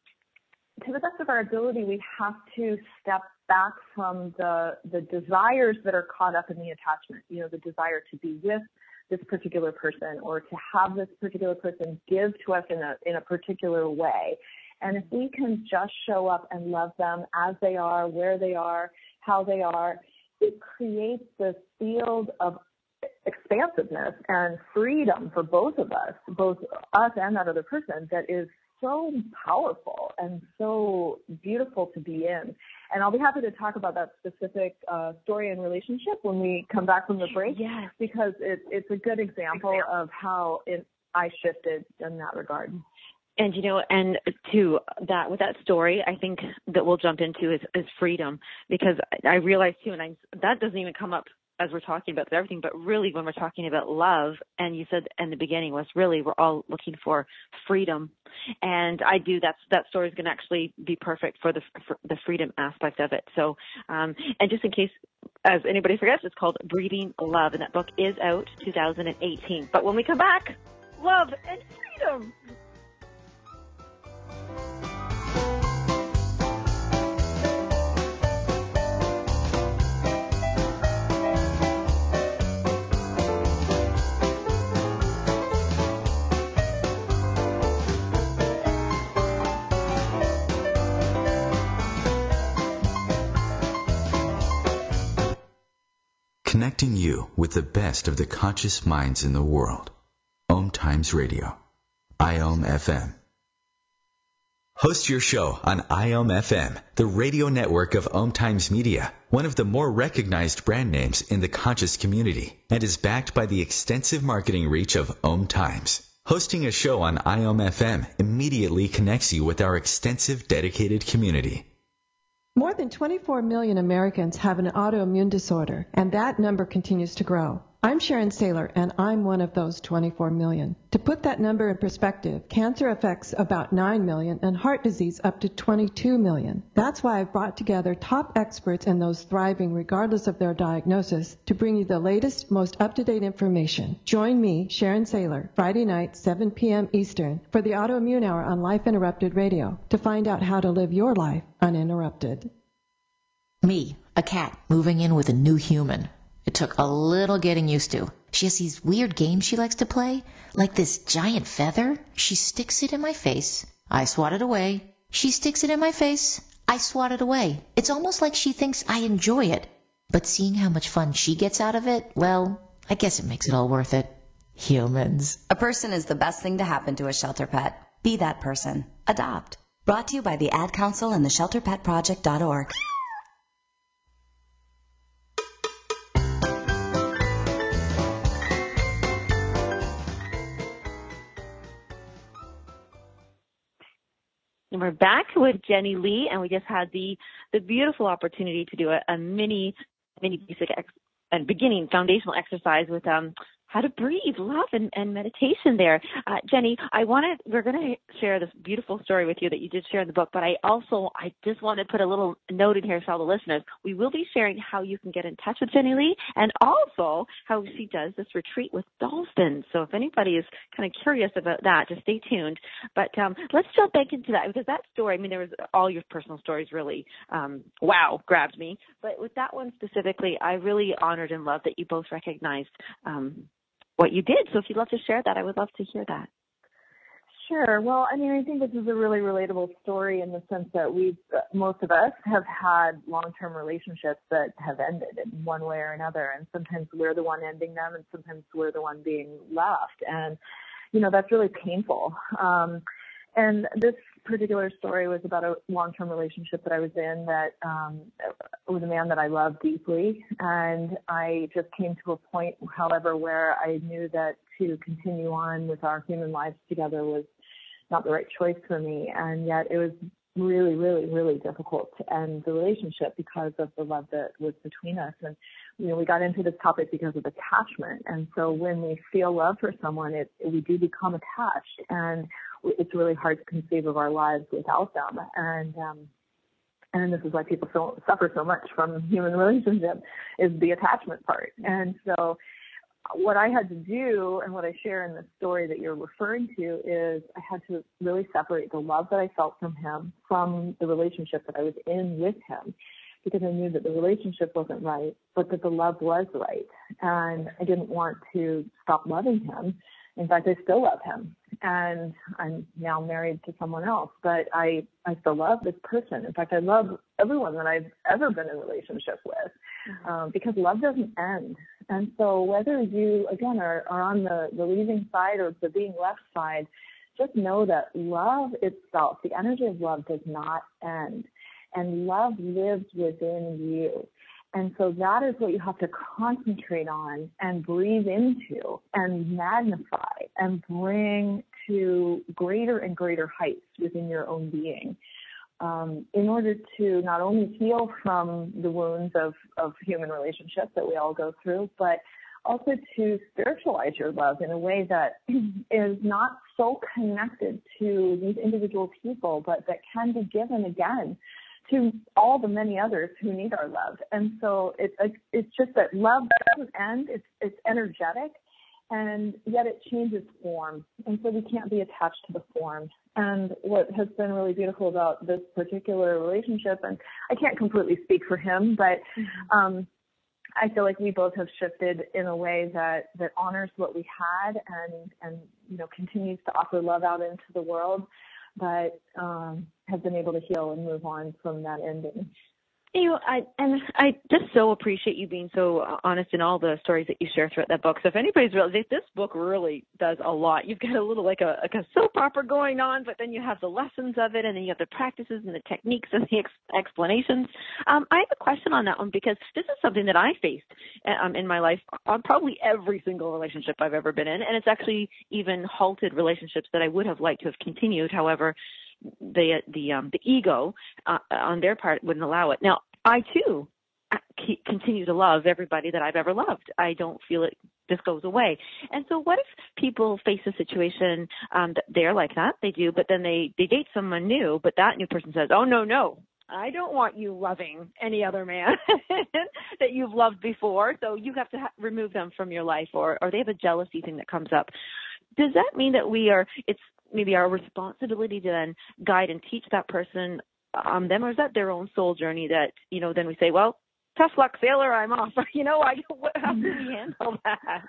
to the best of our ability, we have to step back from the the desires that are caught up in the attachment, you know, the desire to be with this particular person or to have this particular person give to us in a in a particular way. And if we can just show up and love them as they are, where they are, how they are, it creates this field of expansiveness and freedom for both of us, both us and that other person, that is so powerful and so beautiful to be in. And I'll be happy to talk about that specific uh, story and relationship when we come back from the break, yes. because it, it's a good example of how it, I shifted in that regard. And, you know, and to that, with that story, I think that we'll jump into is, is freedom, because I realize too, and I, that doesn't even come up as we're talking about everything, but really when we're talking about love, and you said in the beginning was really we're all looking for freedom. And I do, that's, that story is going to actually be perfect for the, for the freedom aspect of it. So, um, and just in case, as anybody forgets, it's called Breeding Love, and that book is out two thousand eighteen. But when we come back, love and freedom. Connecting you with the best of the conscious minds in the world. Om Times Radio. I O M F M. Host your show on I O M F M, the radio network of Om Times Media, one of the more recognized brand names in the conscious community, and is backed by the extensive marketing reach of Om Times. Hosting a show on I O M F M immediately connects you with our extensive dedicated community. More than twenty-four million Americans have an autoimmune disorder, and that number continues to grow. I'm Sharon Saylor, and I'm one of those twenty-four million. To put that number in perspective, cancer affects about nine million and heart disease up to twenty-two million. That's why I've brought together top experts and those thriving regardless of their diagnosis to bring you the latest, most up-to-date information. Join me, Sharon Saylor, Friday night, seven p.m. Eastern, for the Autoimmune Hour on Life Interrupted Radio to find out how to live your life uninterrupted. Me, a cat, moving in with a new human. It took a little getting used to. She has these weird games she likes to play, like this giant feather. She sticks it in my face. I swat it away. She sticks it in my face. I swat it away. It's almost like she thinks I enjoy it. But seeing how much fun she gets out of it, well, I guess it makes it all worth it. Humans. A person is the best thing to happen to a shelter pet. Be that person. Adopt. Brought to you by the Ad Council and the shelter pet project dot org. And we're back with Jenny Lee, and we just had the, the beautiful opportunity to do a, a mini, mini basic ex, and beginning foundational exercise with um, how to breathe, love, and, and meditation there. Uh, Jenny, I wanted, we're going to share this beautiful story with you that you did share in the book, but I also, I just want to put a little note in here for all the listeners. We will be sharing how you can get in touch with Jenny Lee and also how she does this retreat with dolphins. So if anybody is kind of curious about that, just stay tuned. But um, let's jump back into that, because that story, I mean, there was all your personal stories really, um, wow, grabbed me. But with that one specifically, I really honored and loved that you both recognized um, what you did. So if you'd love to share that, I would love to hear that. Sure. Well, I mean, I think this is a really relatable story in the sense that we've, most of us have had long-term relationships that have ended in one way or another. And sometimes we're the one ending them and sometimes we're the one being left. And, you know, that's really painful. Um, and this particular story was about a long-term relationship that I was in that um, was a man that I loved deeply. And I just came to a point, however, where I knew that to continue on with our human lives together was not the right choice for me. And yet it was really, really, really difficult to end the relationship because of the love that was between us. And, you know, we got into this topic because of attachment. And so when we feel love for someone, it, we do become attached. And it's really hard to conceive of our lives without them. And, um, and this is why people so, suffer so much from human relationships, is the attachment part. And so what I had to do, and what I share in the story that you're referring to, is I had to really separate the love that I felt from him from the relationship that I was in with him, because I knew that the relationship wasn't right, but that the love was right. And I didn't want to stop loving him. In fact, I still love him. And I'm now married to someone else, but I, I still love this person. In fact, I love everyone that I've ever been in a relationship with, um, because love doesn't end. And so whether you, again, are, are on the, the leaving side or the being left side, just know that love itself, the energy of love, does not end. And love lives within you. And so that is what you have to concentrate on and breathe into and magnify and bring to greater and greater heights within your own being, um, in order to not only heal from the wounds of, of human relationships that we all go through, but also to spiritualize your love in a way that is not so connected to these individual people, but that can be given again to all the many others who need our love. And so it, it, it's just that love doesn't end. It's, it's energetic, and yet it changes form. And so we can't be attached to the form. And what has been really beautiful about this particular relationship, and I can't completely speak for him, but um, I feel like we both have shifted in a way that, that honors what we had and, and, you know, continues to offer love out into the world, but um, have been able to heal and move on from that ending. You know, I, and I just so appreciate you being so honest in all the stories that you share throughout that book. So if anybody's real, this book really does a lot. You've got a little like a, like a soap opera going on, but then you have the lessons of it, and then you have the practices and the techniques and the ex- explanations. Um, I have a question on that one, because this is something that I faced um, in my life on probably every single relationship I've ever been in, and it's actually even halted relationships that I would have liked to have continued. However, the the um, the ego uh, on their part wouldn't allow it. Now, I too keep, continue to love everybody that I've ever loved. I don't feel it just goes away. And so, what if people face a situation um, that they're like that? They do, but then they they date someone new, but that new person says, "Oh no, no, I don't want you loving any other man that you've loved before." So you have to ha- remove them from your life, or or they have a jealousy thing that comes up. Does that mean that we are? It's maybe our responsibility to then guide and teach that person um, them, or is that their own soul journey that, you know, then we say, well, tough luck, sailor, I'm off. You know, I how do we handle that?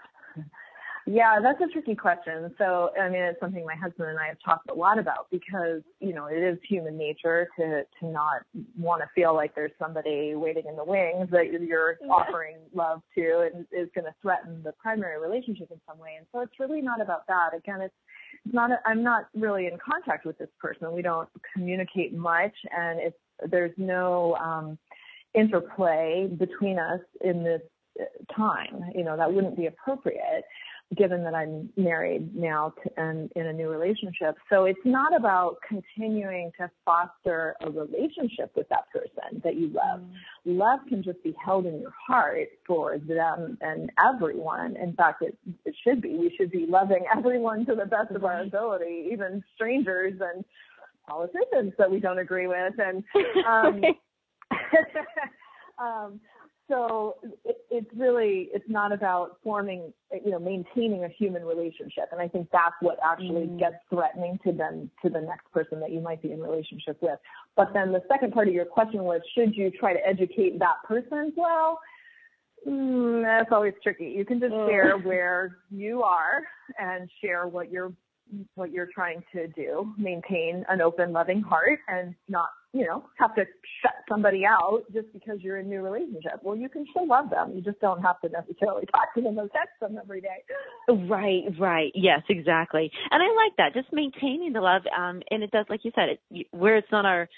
Yeah, that's a tricky question. So, I mean, it's something my husband and I have talked a lot about, because, you know, it is human nature to, to not want to feel like there's somebody waiting in the wings that you're yeah. offering love to and is going to threaten the primary relationship in some way. And so it's really not about that. Again, it's, it's not, a, I'm not really in contact with this person. We don't communicate much, and it's, there's no um, interplay between us in this time. You know, that wouldn't be appropriate, given that I'm married now to, and in a new relationship. So it's not about continuing to foster a relationship with that person that you love. Mm. Love can just be held in your heart for them and everyone. In fact, it, it should be. We should be loving everyone to the best of our ability, even strangers and politicians that we don't agree with. And um, um, so it, it's really, it's not about forming, you know, maintaining a human relationship. And I think that's what actually mm. gets threatening to them, to the next person that you might be in relationship with. But then the second part of your question was, should you try to educate that person? Well, mm, that's always tricky. You can just share where you are and share what you're, what you're trying to do, maintain an open, loving heart and not, you know, have to shut somebody out just because you're in a new relationship. Well, you can still love them. You just don't have to necessarily talk to them or text them every day. Right, right. Yes, exactly. And I like that, just maintaining the love. Um, and it does, like you said, it, where it's not our,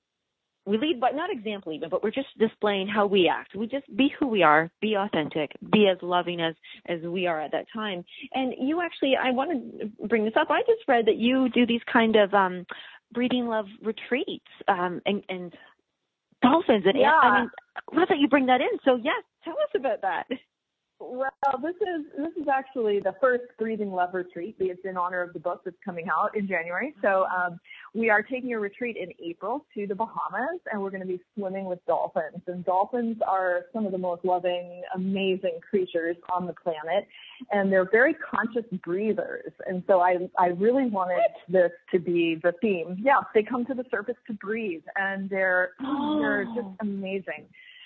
we lead by, not example even, but we're just displaying how we act. We just be who we are, be authentic, be as loving as, as we are at that time. And you actually, I want to bring this up. I just read that you do these kind of um, breathing love retreats um, and, and dolphins. And yeah. I mean, I love that you bring that in. So yes, tell us about that. Well, this is this is actually the first Breathing Love retreat. It's in honor of the book that's coming out in January. So um, we are taking a retreat in April to the Bahamas, and we're going to be swimming with dolphins. And dolphins are some of the most loving, amazing creatures on the planet, and they're very conscious breathers. And so I I really wanted this to be the theme. Yeah, they come to the surface to breathe, and they're oh. they're just amazing.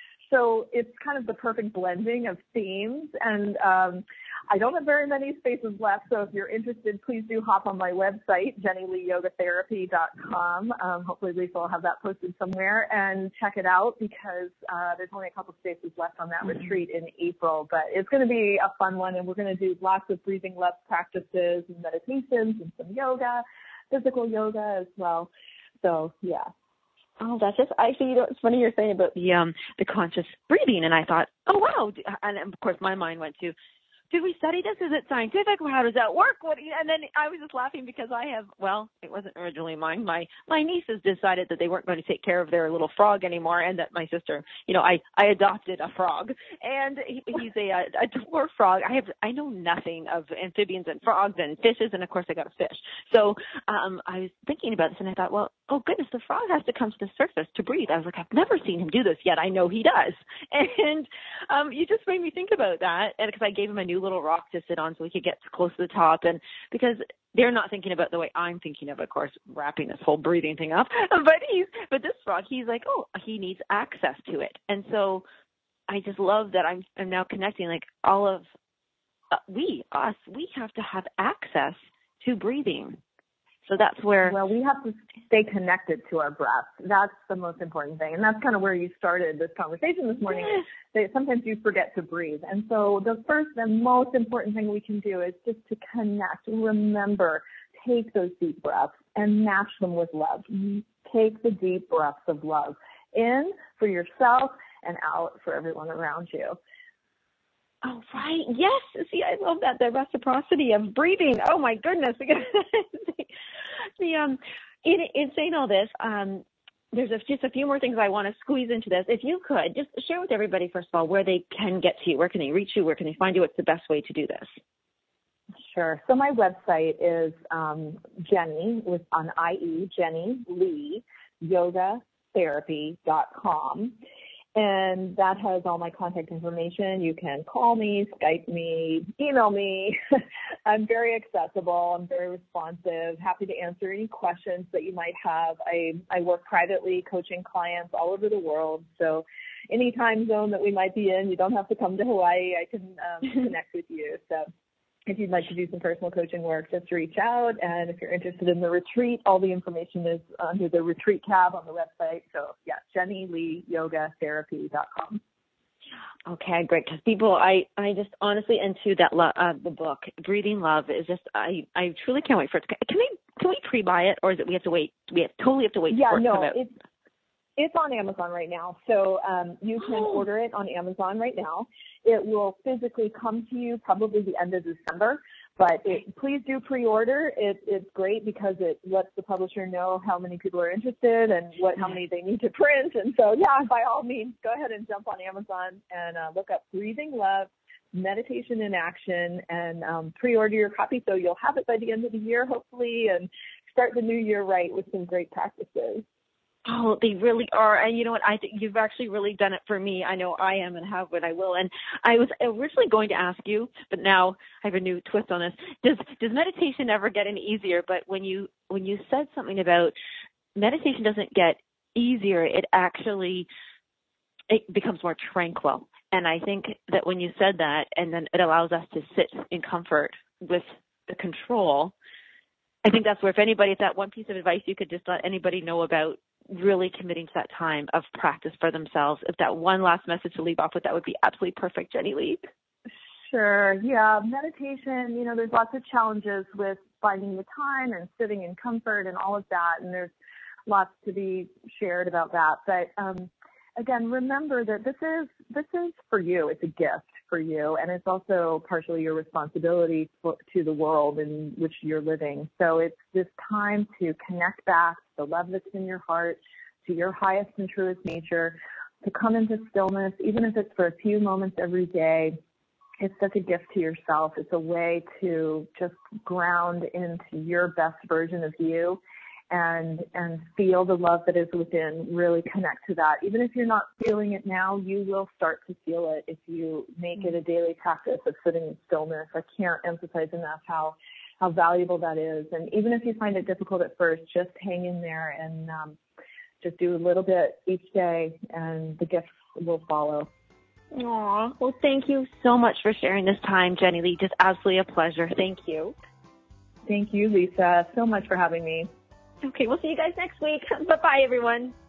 So it's kind of the perfect blending of themes, and um, I don't have very many spaces left, so if you're interested, please do hop on my website, jenny lee yoga therapy dot com. Um, hopefully Lisa will have that posted somewhere, and check it out because uh, there's only a couple spaces left on that mm-hmm. retreat in April, but it's going to be a fun one, and we're going to do lots of breathing love practices and meditations and some yoga, physical yoga as well. So, yeah. Oh, that's just, actually, you know, it's funny you're saying about the, um, the conscious breathing. And I thought, oh, wow. And of course, my mind went to, did we study this? Is it scientific? How does that work? What? And then I was just laughing because I have, well, it wasn't originally mine. My, my nieces decided that they weren't going to take care of their little frog anymore, and that my sister, you know, I, I adopted a frog, and he, he's a, a dwarf frog. I have, I know nothing of amphibians and frogs and fishes, and of course I got a fish. So, um, I was thinking about this, and I thought, well, oh goodness, the frog has to come to the surface to breathe. I was like, I've never seen him do this yet. I know he does. And, um, you just made me think about that. And because I gave him a new little rock to sit on so he could get close to the top, and because they're not thinking about the way I'm thinking of, of course, wrapping this whole breathing thing up. But he's, but this frog, he's like, oh, he needs access to it. And so I just love that I'm, I'm now connecting, like all of uh, we, us, we have to have access to breathing. So that's where... Well, we have to stay connected to our breath. That's the most important thing. And that's kind of where you started this conversation this morning. Yes. That sometimes you forget to breathe. And so the first and most important thing we can do is just to connect. Remember, take those deep breaths and match them with love. Take the deep breaths of love in for yourself and out for everyone around you. Oh, right. Yes. See, I love that. The reciprocity of breathing. Oh, my goodness. the, um, in, in saying all this, um, there's a, just a few more things I want to squeeze into this. If you could, just share with everybody, first of all, where they can get to you. Where can they reach you? Where can they find you? What's the best way to do this? Sure. So my website is um, Jenny, with on I E, Jenny Lee, yoga therapy dot com. And that has all my contact information. You can call me, Skype me, email me. I'm very accessible. I'm very responsive. Happy to answer any questions that you might have. I, I work privately coaching clients all over the world. So any time zone that we might be in, you don't have to come to Hawaii. I can um, connect with you. So if you'd like to do some personal coaching work, just reach out. And if you're interested in the retreat, all the information is under the retreat tab on the website. So, yeah, Jenny Lee Yoga Therapy dot com. Okay, great. Because people, I, I just honestly, into that lo- uh, the book, Breathing Love, is just, I, I truly can't wait for it. To, can we, can we pre-buy it, or is it we have to wait? We have, totally have to wait yeah, for it no, to come out? It's, it's on Amazon right now. So um, you can oh. order it on Amazon right now. It will physically come to you probably the end of December, but it, please do pre-order. It, it's great because it lets the publisher know how many people are interested and what how many they need to print. And so, yeah, by all means, go ahead and jump on Amazon and uh, look up Breathing Love, Meditation in Action, and um, pre-order your copy so you'll have it by the end of the year, hopefully, and start the new year right with some great practices. Oh, they really are. And you know what? I think you've actually really done it for me. I know I am and have what I will. And I was originally going to ask you, but now I have a new twist on this. Does does meditation ever get any easier? But when you when you said something about meditation doesn't get easier, it actually it becomes more tranquil. And I think that when you said that, and then it allows us to sit in comfort with the control, I think that's where, if anybody, if that one piece of advice you could just let anybody know about really committing to that time of practice for themselves, if that one last message to leave off with, that would be absolutely perfect, Jenny Lee. Sure. Yeah. Meditation, you know, there's lots of challenges with finding the time and sitting in comfort and all of that. And there's lots to be shared about that. But, um, again, remember that this is, this is for you. It's a gift for you. And it's also partially your responsibility for, to the world in which you're living. So it's this time to connect back to the love that's in your heart, to your highest and truest nature, to come into stillness, even if it's for a few moments every day. It's such a gift to yourself. It's a way to just ground into your best version of you and and feel the love that is within, really connect to that. Even if you're not feeling it now, you will start to feel it if you make it a daily practice of sitting in stillness. I can't emphasize enough how, how valuable that is. And even if you find it difficult at first, just hang in there and um, just do a little bit each day, and the gifts will follow. Aw, well, thank you so much for sharing this time, Jenny Lee. Just absolutely a pleasure. Thank you. Thank you, Lisa, so much for having me. Okay, we'll see you guys next week. Bye-bye, everyone.